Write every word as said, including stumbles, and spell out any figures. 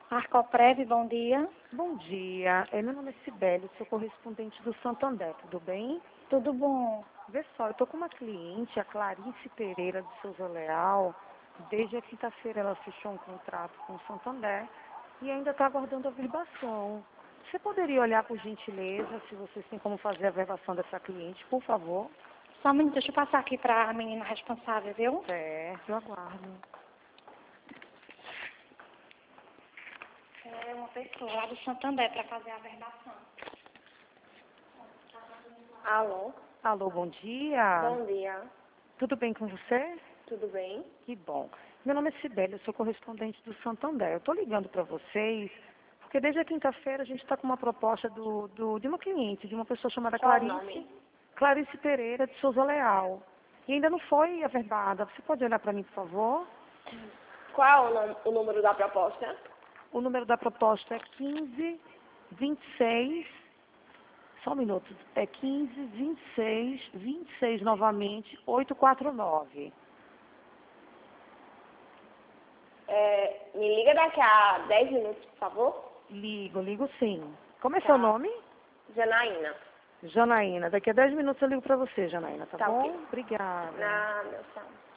Arcoprev, bom dia. Bom dia, é, meu nome é Cibele, sou correspondente do Santander, tudo bem? Tudo bom? Vê só, eu estou com uma cliente, a Clarice Pereira de Souza Leal. Desde a quinta-feira ela fechou um contrato com o Santander e ainda está aguardando a verbação. Você poderia olhar por gentileza se vocês têm como fazer a verbação dessa cliente, por favor? Só um minuto, deixa eu passar aqui para a menina responsável, viu? Certo, eu aguardo. É uma pessoa lá do Santander para fazer a verbação. Alô? Alô, bom dia. Bom dia. Tudo bem com você? Tudo bem? Que bom. Meu nome é Cibele, eu sou correspondente do Santander. Eu estou ligando para vocês, porque desde a quinta-feira a gente está com uma proposta do, do, de uma cliente, de uma pessoa chamada Qual o Clarice, nome? Clarice Pereira de Souza Leal. E ainda não foi averbada. Você pode olhar para mim, por favor? Qual é o, nome- o número da proposta? O número da proposta é quinze, vinte e seis, só um minuto, é quinze, vinte e seis, vinte e seis novamente, oitocentos e quarenta e nove. É, me liga daqui a dez minutos, por favor. Ligo, ligo sim. Como é Tá. seu nome? Janaína. Janaína. Daqui a dez minutos eu ligo para você, Janaína, tá, Tá bom? ok. Obrigada. Na, meu salve.